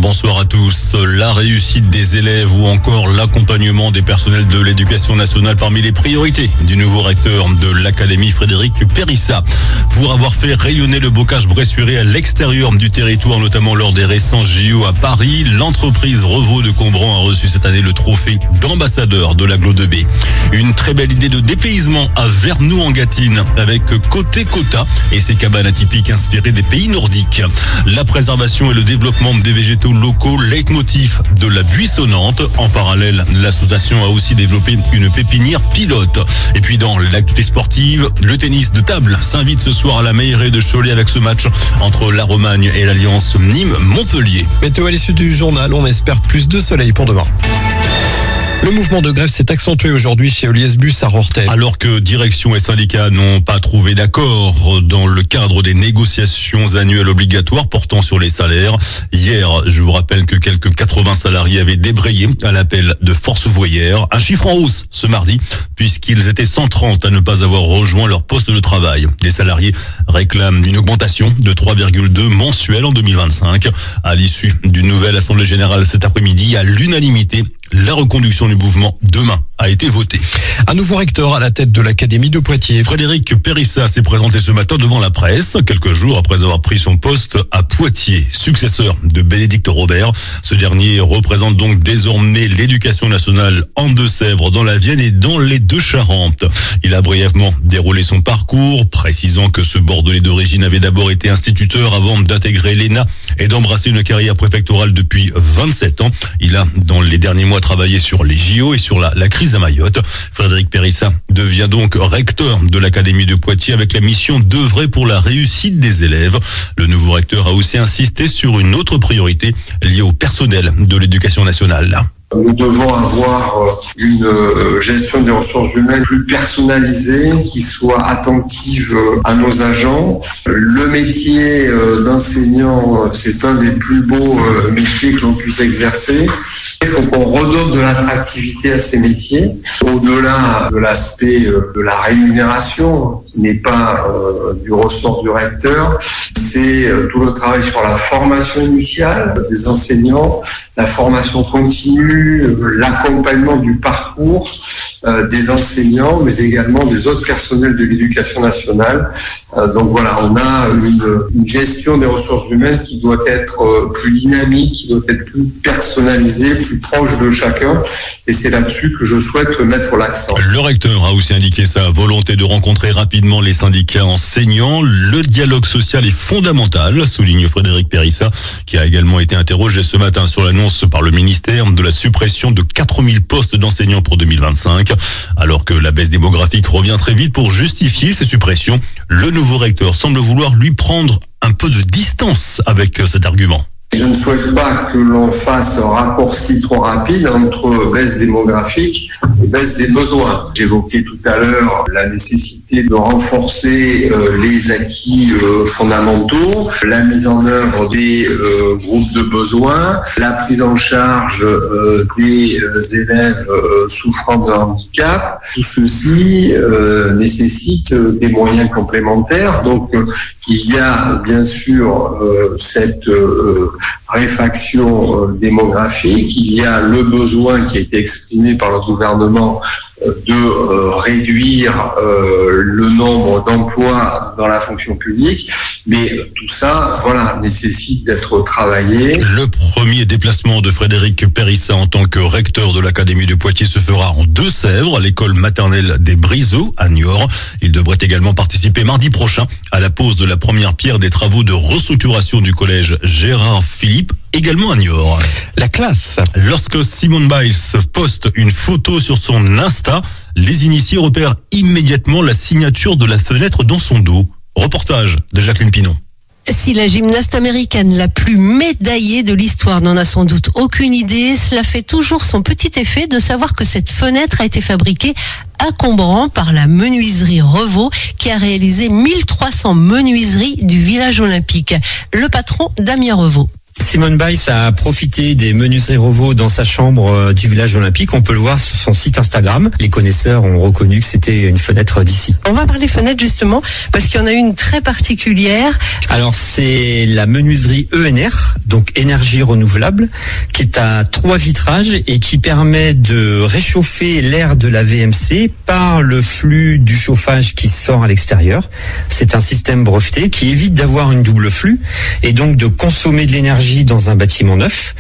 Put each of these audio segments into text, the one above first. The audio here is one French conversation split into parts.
Bonsoir à tous. La réussite des élèves ou encore l'accompagnement des personnels de l'éducation nationale parmi les priorités du nouveau recteur de l'Académie Frédéric Périssat. Pour avoir fait rayonner le bocage bressuirais à l'extérieur du territoire, notamment lors des récents JO à Paris, l'entreprise Revaux de Combran a reçu cette année le trophée d'ambassadeur de l'agglo de B. Une très belle idée de dépaysement à Vernoux-en-Gâtine avec Côté Cota et ses cabanes atypiques inspirées des pays nordiques. La préservation et le développement des végétaux locaux, leitmotiv de la buissonnante. En parallèle, l'association a aussi développé une pépinière pilote. Et puis dans l'actualité sportive, le tennis de table s'invite ce soir à la Meilleray de Cholet avec ce match entre la Romagne et l'Alliance Nîmes-Montpellier. Météo à l'issue du journal, on espère plus de soleil pour demain. Le mouvement de grève s'est accentué aujourd'hui chez Holiès Bus à Rorthais. Alors que direction et syndicats n'ont pas trouvé d'accord dans le cadre des négociations annuelles obligatoires portant sur les salaires. Hier, je vous rappelle que quelques 80 salariés avaient débrayé à l'appel de Force ouvrière. Un chiffre en hausse ce mardi, puisqu'ils étaient 130 à ne pas avoir rejoint leur poste de travail. Les salariés réclament une augmentation de 3,2 mensuelle en 2025. À l'issue d'une nouvelle assemblée générale cet après-midi, à l'unanimité, la reconduction du mouvement demain a été votée. Un nouveau recteur à la tête de l'Académie de Poitiers. Frédéric Périssat s'est présenté ce matin devant la presse, quelques jours après avoir pris son poste à Poitiers. Successeur de Bénédicte Robert, ce dernier représente donc désormais l'éducation nationale en Deux-Sèvres, dans la Vienne et dans les Deux-Charentes. Il a brièvement déroulé son parcours, précisant que ce Bordelais d'origine avait d'abord été instituteur avant d'intégrer l'ENA et d'embrasser une carrière préfectorale depuis 27 ans. Il a, dans les derniers mois, travaillé sur les JO et sur la crise à Mayotte. Frédéric Périssat devient donc recteur de l'Académie de Poitiers avec la mission d'œuvrer pour la réussite des élèves. Le nouveau recteur a aussi insisté sur une autre priorité liée au personnel de l'éducation nationale. Nous devons avoir une gestion des ressources humaines plus personnalisée, qui soit attentive à nos agents. Le métier d'enseignant, c'est un des plus beaux métiers que l'on puisse exercer. Il faut qu'on redonne de l'attractivité à ces métiers. Au-delà de l'aspect de la rémunération, qui n'est pas du ressort du recteur, c'est tout le travail sur la formation initiale des enseignants, la formation continue, l'accompagnement du parcours des enseignants, mais également des autres personnels de l'éducation nationale. Donc voilà, on a une gestion des ressources humaines qui doit être plus dynamique, qui doit être plus personnalisée, plus proche de chacun. Et c'est là-dessus que je souhaite mettre l'accent. Le recteur a aussi indiqué sa volonté de rencontrer rapidement les syndicats enseignants. Le dialogue social est fondamental, souligne Frédéric Périssat, qui a également été interrogé ce matin sur l'annonce par le ministère de la suppression de 4000 postes d'enseignants pour 2025. Alors que la baisse démographique revient très vite pour justifier ces suppressions, le nouveau recteur semble vouloir lui prendre un peu de distance avec cet argument. Je ne souhaite pas que l'on fasse un raccourci trop rapide entre baisse démographique et baisse des besoins. J'évoquais tout à l'heure la nécessité de renforcer les acquis fondamentaux, la mise en œuvre des groupes de besoins, la prise en charge des élèves souffrant de handicap. Tout ceci nécessite des moyens complémentaires. Donc, il y a bien sûr cette réfaction démographique, il y a le besoin qui a été exprimé par le gouvernement de réduire le nombre d'emplois dans la fonction publique, mais tout ça, voilà, nécessite d'être travaillé. Le premier déplacement de Frédéric Périssat en tant que recteur de l'Académie de Poitiers se fera en Deux-Sèvres, à l'école maternelle des Briseaux à Niort. Il devrait également participer mardi prochain à la pose de la première pierre des travaux de restructuration du collège Gérard Philippe, également à Niort. La classe. Lorsque Simone Biles poste une photo sur son Insta, les initiés repèrent immédiatement la signature de la fenêtre dans son dos. Reportage de Jacqueline Pinon. Si la gymnaste américaine la plus médaillée de l'histoire n'en a sans doute aucune idée, cela fait toujours son petit effet de savoir que cette fenêtre a été fabriquée à Combran par la menuiserie Revaux, qui a réalisé 1300 menuiseries du village olympique. Le patron, Damien Revaux. Simone Biles a profité des menuiseries Revaux dans sa chambre du village olympique. On peut le voir sur son site Instagram. Les connaisseurs ont reconnu que c'était une fenêtre d'ici. On va parler fenêtre justement parce qu'il y en a une très particulière. Alors c'est la menuiserie ENR, donc énergie renouvelable, qui est à 3 vitrages et qui permet de réchauffer l'air de la VMC par le flux du chauffage qui sort à l'extérieur. C'est un système breveté qui évite d'avoir une double flux et donc de consommer de l'énergie dans un bâtiment neuf.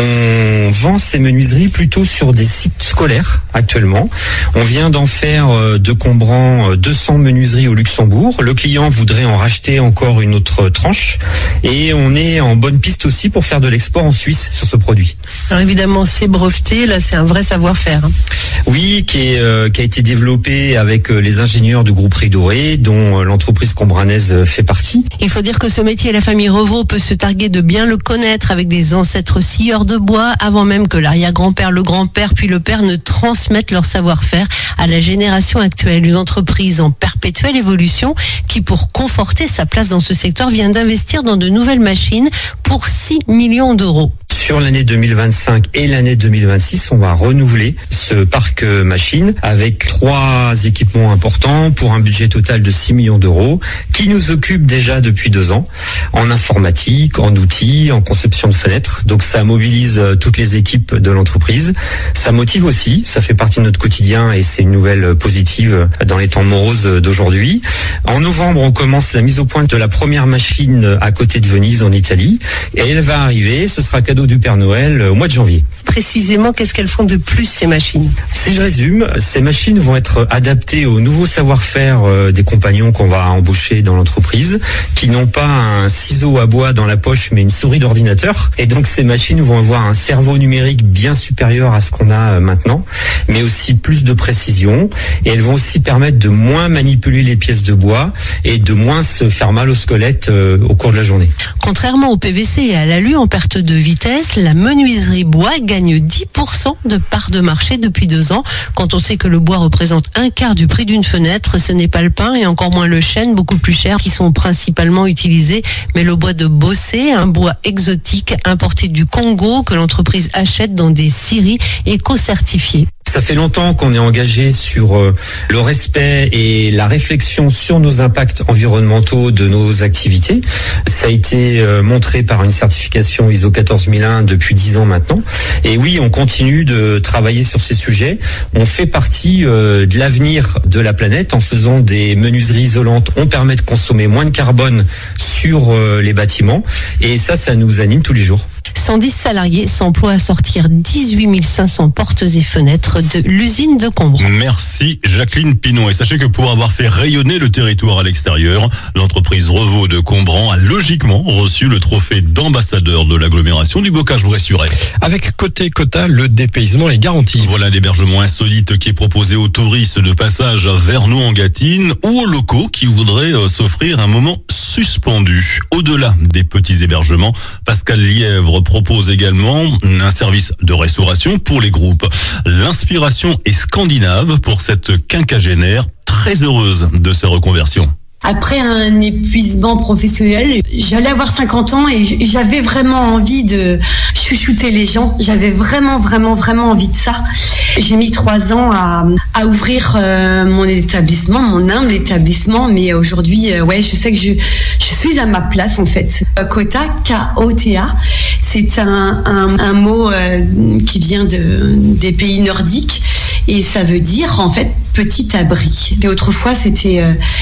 On vend ces menuiseries plutôt sur des sites scolaires actuellement. On vient d'en faire de Combran 200 menuiseries au Luxembourg. Le client voudrait en racheter encore une autre tranche et on est en bonne piste aussi pour faire de l'export en Suisse sur ce produit. Alors évidemment, c'est breveté, là c'est un vrai savoir-faire. Oui, qui a été développé avec les ingénieurs du groupe Ridoré, dont l'entreprise combranaise fait partie. Il faut dire que ce métier, la famille Revaux peut se targuer de bien le connaître avec des ancêtres scieurs de bois avant même que l'arrière-grand-père, le grand-père puis le père ne transmettent leur savoir-faire à la génération actuelle. Une entreprise en perpétuelle évolution qui, pour conforter sa place dans ce secteur, vient d'investir dans de nouvelles machines pour 6 millions d'euros. Sur l'année 2025 et l'année 2026, on va renouveler ce parc machine avec 3 équipements importants pour un budget total de 6 millions d'euros qui nous occupe déjà depuis 2 ans en informatique, en outils, en conception de fenêtres. Donc ça mobilise toutes les équipes de l'entreprise. Ça motive aussi, ça fait partie de notre quotidien et c'est une nouvelle positive dans les temps moroses d'aujourd'hui. En novembre, on commence la mise au point de la première machine à côté de Venise en Italie et elle va arriver, ce sera cadeau du Père Noël au mois de janvier. Précisément, qu'est-ce qu'elles font de plus ces machines ? Si je résume, ces machines vont être adaptées au nouveau savoir-faire des compagnons qu'on va embaucher dans l'entreprise, qui n'ont pas un ciseau à bois dans la poche mais une souris d'ordinateur. Et donc ces machines vont avoir un cerveau numérique bien supérieur à ce qu'on a maintenant, mais aussi plus de précision. Et elles vont aussi permettre de moins manipuler les pièces de bois et de moins se faire mal au squelette au cours de la journée. Contrairement au PVC et à l'alu en perte de vitesse, la menuiserie bois gagne 10% de part de marché depuis 2 ans. Quand on sait que le bois représente un quart du prix d'une fenêtre, ce n'est pas le pin et encore moins le chêne, beaucoup plus cher, qui sont principalement utilisés, mais le bois de Bossé, un bois exotique importé du Congo que l'entreprise achète dans des scieries éco-certifiées. Ça fait longtemps qu'on est engagé sur le respect et la réflexion sur nos impacts environnementaux de nos activités. Ça a été montré par une certification ISO 14001 depuis 10 ans maintenant. Et oui, on continue de travailler sur ces sujets. On fait partie de l'avenir de la planète en faisant des menuiseries isolantes. On permet de consommer moins de carbone sur les bâtiments. Et ça nous anime tous les jours. 110 salariés s'emploient à sortir 18 500 portes et fenêtres de l'usine de Combran. Merci Jacqueline Pinon. Et sachez que pour avoir fait rayonner le territoire à l'extérieur, l'entreprise Revaux de Combran a logiquement reçu le trophée d'ambassadeur de l'agglomération du Bocage-Bressuret. Avec Côté Quota, le dépaysement est garanti. Voilà un hébergement insolite qui est proposé aux touristes de passage à Vernon-en-Gâtine ou aux locaux qui voudraient s'offrir un moment suspendu. Au-delà des petits hébergements, Pascal Lièvre propose également un service de restauration pour les groupes. L'inspiration est scandinave pour cette quinquagénaire très heureuse de sa reconversion. Après un épuisement professionnel, j'allais avoir 50 ans et j'avais vraiment envie de chouchouter les gens. J'avais vraiment envie de ça. J'ai mis 3 ans à ouvrir mon établissement, mon humble établissement, mais aujourd'hui, je sais que je suis à ma place en fait. Quota, K-O-T-A, c'est un mot qui vient des pays nordiques. Et ça veut dire en fait petit abri. Et autrefois c'était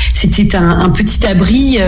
un petit abri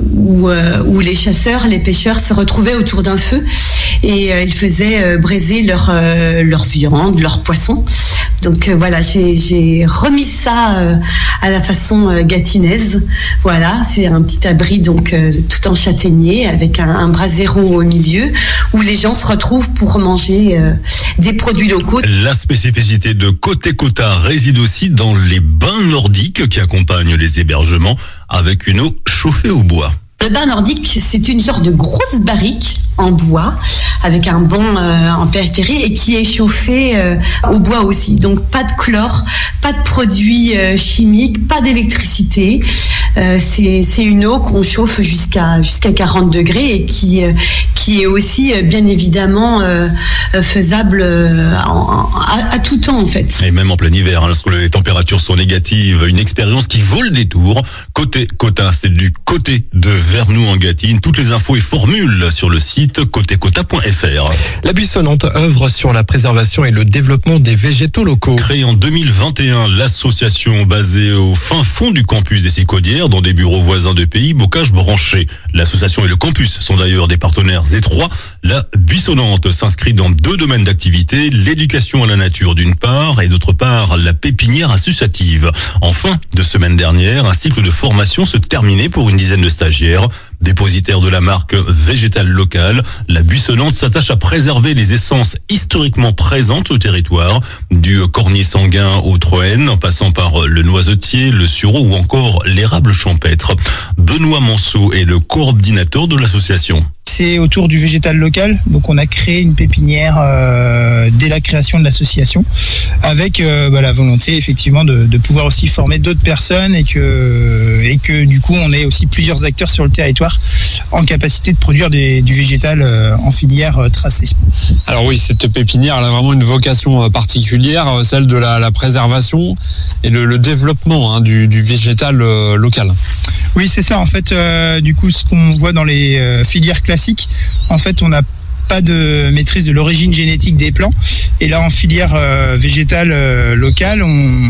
où les chasseurs, les pêcheurs se retrouvaient autour d'un feu et ils faisaient braiser leur viande, leur poisson. Donc voilà, j'ai remis ça à la façon gâtinaise. Voilà, c'est un petit abri donc tout en châtaignier avec un brasero au milieu où les gens se retrouvent pour manger des produits locaux. La spécificité de Côté Quota réside aussi dans les bains nordiques qui accompagnent les hébergements avec une eau chauffée au bois. Le bain nordique, c'est une sorte de grosse barrique en bois avec un banc en périphérie et qui est chauffé au bois aussi. Donc pas de chlore, pas de produits chimiques, pas d'électricité. C'est une eau qu'on chauffe jusqu'à 40 degrés et qui est aussi bien évidemment faisable à tout temps en fait. Et même en plein hiver, lorsque les températures sont négatives, une expérience qui vaut le détour. Côté Cota, c'est du côté de Vernoux en Gâtine. Toutes les infos et formules sur le site côtécota.fr. La Buissonnante œuvre sur la préservation et le développement des végétaux locaux. Créée en 2021, l'association basée au fin fond du campus des Sicaudières, dans des bureaux voisins de pays, Bocage-Branché. L'association et le campus sont d'ailleurs des partenaires étroits. La Buissonnante s'inscrit dans 2 domaines d'activité, l'éducation à la nature d'une part et d'autre part la pépinière associative. En fin de semaine dernière, un cycle de formation se terminait pour une dizaine de stagiaires. Dépositaire de la marque végétale locale, la Buissonnante s'attache à préserver les essences historiquement présentes au territoire, du cornier sanguin au troène, en passant par le noisetier, le sureau ou encore l'érable champêtre. Benoît Manceau est le coordinateur de l'association. C'est autour du végétal local, donc on a créé une pépinière dès la création de l'association, avec la volonté effectivement de pouvoir aussi former d'autres personnes et que du coup on ait aussi plusieurs acteurs sur le territoire en capacité de produire du végétal en filière tracée. Alors oui, cette pépinière elle a vraiment une vocation particulière, celle de la préservation et le développement du végétal local. Oui, c'est ça en fait, du coup ce qu'on voit dans les filières classiques, en fait on n'a pas de maîtrise de l'origine génétique des plants, et là en filière végétale locale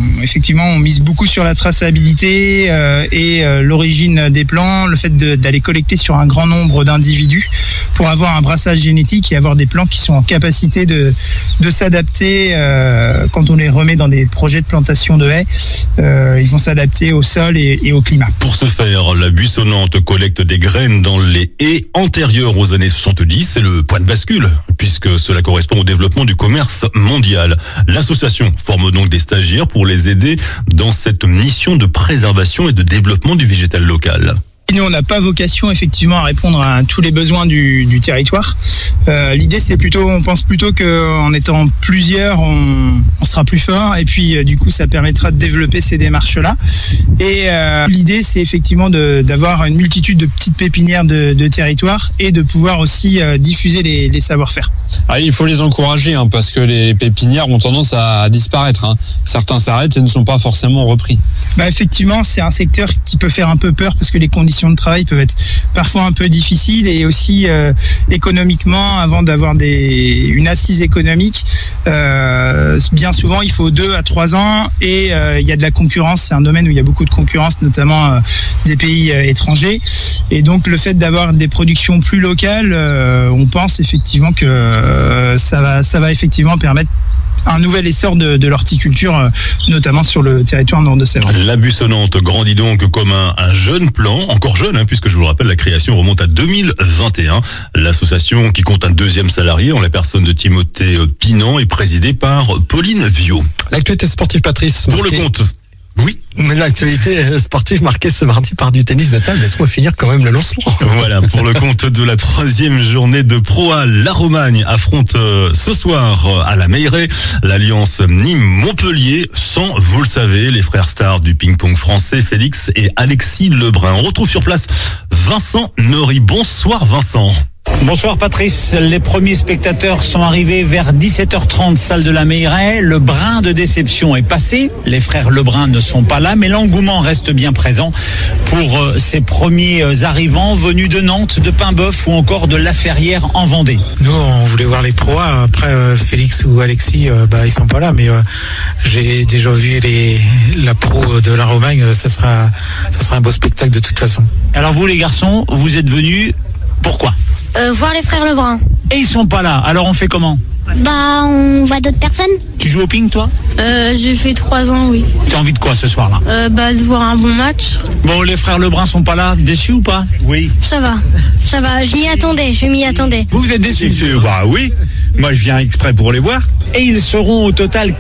on mise beaucoup sur la traçabilité et l'origine des plants, le fait d'aller collecter sur un grand nombre d'individus pour avoir un brassage génétique et avoir des plants qui sont en capacité de s'adapter quand on les remet dans des projets de plantation de haies, ils vont s'adapter au sol et au climat. Pour ce faire, la Buissonnante collecte des graines dans les haies antérieures aux années 70, c'est le point de bascule, puisque cela correspond au développement du commerce mondial. L'association forme donc des stagiaires pour les aider dans cette mission de préservation et de développement du végétal local. Nous, on n'a pas vocation effectivement à répondre à tous les besoins du territoire. L'idée, on pense plutôt qu'en étant plusieurs, on sera plus fort, et puis du coup, ça permettra de développer ces démarches-là. Et l'idée, c'est effectivement d'avoir une multitude de petites pépinières de territoire et de pouvoir aussi diffuser les savoir-faire. Il faut les encourager parce que les pépinières ont tendance à disparaître. Certains s'arrêtent et ne sont pas forcément repris. Effectivement, c'est un secteur qui peut faire un peu peur parce que les conditions de travail peuvent être parfois un peu difficiles, et aussi économiquement, avant d'avoir une assise économique, bien souvent il faut 2 à 3 ans, et il y a de la concurrence. C'est un domaine où il y a beaucoup de concurrence, notamment des pays étrangers, et donc le fait d'avoir des productions plus locales, on pense effectivement que ça va effectivement permettre un nouvel essor de l'horticulture, notamment sur le territoire nord de Sèvres. La Buissonnante grandit donc comme un jeune plan, encore jeune, puisque je vous le rappelle, la création remonte à 2021. L'association, qui compte un 2e salarié en la personne de Timothée Pinan, est présidée par Pauline Viau. L'actualité sportive, Patrice. Pour le compte. Oui. Mais l'actualité sportive marquée ce mardi par du tennis de table. Laisse-moi finir quand même le lancement. Voilà, pour le compte de la 3e journée de Pro A, la Romagne affronte ce soir à la Meilleray l'Alliance Nîmes-Montpellier, sans, vous le savez, les frères stars du ping-pong français, Félix et Alexis Lebrun. On retrouve sur place Vincent Nory. Bonsoir Vincent. Bonsoir Patrice, les premiers spectateurs sont arrivés vers 17h30, salle de la Meilleray. Le brin de déception est passé, les frères Lebrun ne sont pas là, mais l'engouement reste bien présent pour ces premiers arrivants venus de Nantes, de Paimboeuf ou encore de La Ferrière en Vendée. Nous on voulait voir les pros, après Félix ou Alexis, ils sont pas là, mais j'ai déjà vu la pro de la Romagne, ça sera un beau spectacle de toute façon. Alors vous les garçons, vous êtes venus, pourquoi ? Voir les frères Lebrun. Et ils sont pas là, alors on fait comment ? On voit d'autres personnes. Tu joues au ping toi ? J'ai fait 3 ans, oui. Tu as envie de quoi ce soir-là ? De voir un bon match. Bon, les frères Lebrun sont pas là, déçus ou pas ? Oui. Ça va, je m'y attendais. Vous êtes déçus ? Oui, moi je viens exprès pour les voir. Et ils seront au total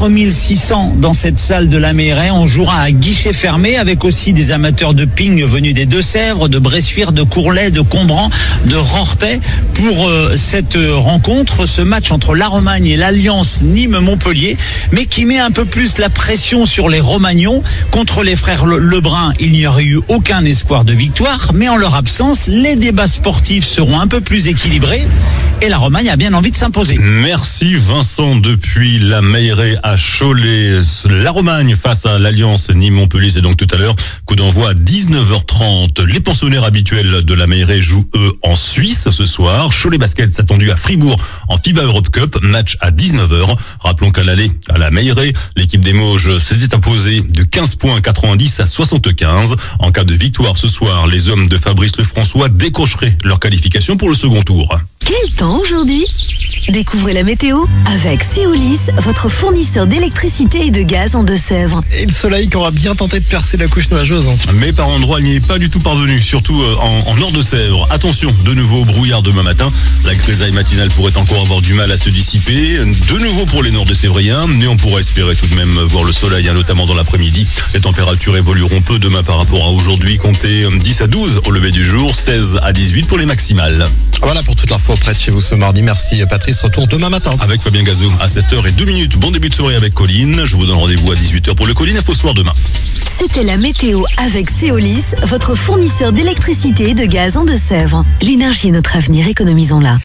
4600 dans cette salle de la Meilleray. On jouera à guichet fermé avec aussi des amateurs de ping venus des Deux-Sèvres, de Bressuire, de Courlay, de Combran, de Rorthais pour cette rencontre, ce match entre la Romagne et l'Alliance Nîmes-Montpellier, mais qui met un peu plus la pression sur les Romagnons. Contre les frères Lebrun, il n'y aurait eu aucun espoir de victoire, mais en leur absence, les débats sportifs seront un peu plus équilibrés et la Romagne a bien envie de s'imposer. Merci Vincent. Depuis la Meilleray à Cholet, la Romagne face à l'Alliance Nîmes-Montpellier, c'est donc tout à l'heure, coup d'envoi à 19h30. Les pensionnaires habituels de la Meilleray jouent eux en Suisse ce soir. Cholet Basket est attendu à Fribourg en FIBA Europe Cup, match à 19h. Rappelons qu'à l'aller à la Meilleray, l'équipe des Mauges s'était imposée de 15 points 90 à 75. En cas de victoire ce soir, les hommes de Fabrice Lefrançois décrocheraient leur qualification pour le second tour. Quel temps aujourd'hui ? Découvrez la météo avec Seolis, votre fournisseur d'électricité et de gaz en Deux-Sèvres. Et le soleil qui aura bien tenté de percer la couche nuageuse. Mais par endroits, il n'y est pas du tout parvenu, surtout en nord de Sèvres. Attention, de nouveau au brouillard demain matin. La grisaille matinale pourrait encore avoir du mal à se dissiper. De nouveau pour les nord de Sévriens, mais on pourra espérer tout de même voir le soleil, notamment dans l'après-midi. Les températures évolueront peu demain par rapport à aujourd'hui. Comptez 10 à 12 au lever du jour, 16 à 18 pour les maximales. Voilà pour toute l'info près de chez vous ce mardi. Merci Patrice, retour demain matin. Avec Fabien Gazot à 7h02. Bon début de soirée avec Colline. Je vous donne rendez-vous à 18h pour le Colline Info Soir demain. C'était la météo avec Seolis, votre fournisseur d'électricité et de gaz en Deux-Sèvres. L'énergie est notre avenir, économisons-la.